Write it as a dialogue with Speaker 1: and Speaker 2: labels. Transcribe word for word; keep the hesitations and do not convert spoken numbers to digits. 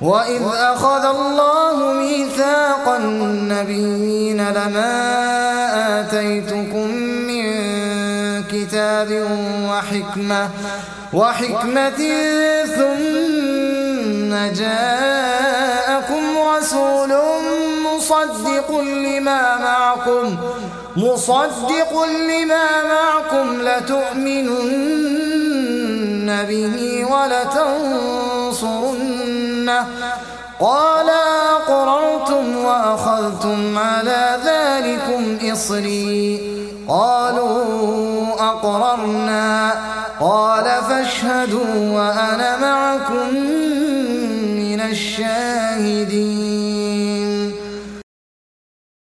Speaker 1: وإذ أخذ الله ميثاق النبيين لما آتيتكم من كتاب وحكمة وحكمة ثم جاءكم رسول مصدق لما معكم مصدق لما معكم لتؤمنن به ولتنصرنه قال أقررتم وأخذتم على ذلكم إصري قالوا أقررنا قال فاشهدوا وأنا معكم من الشاهدين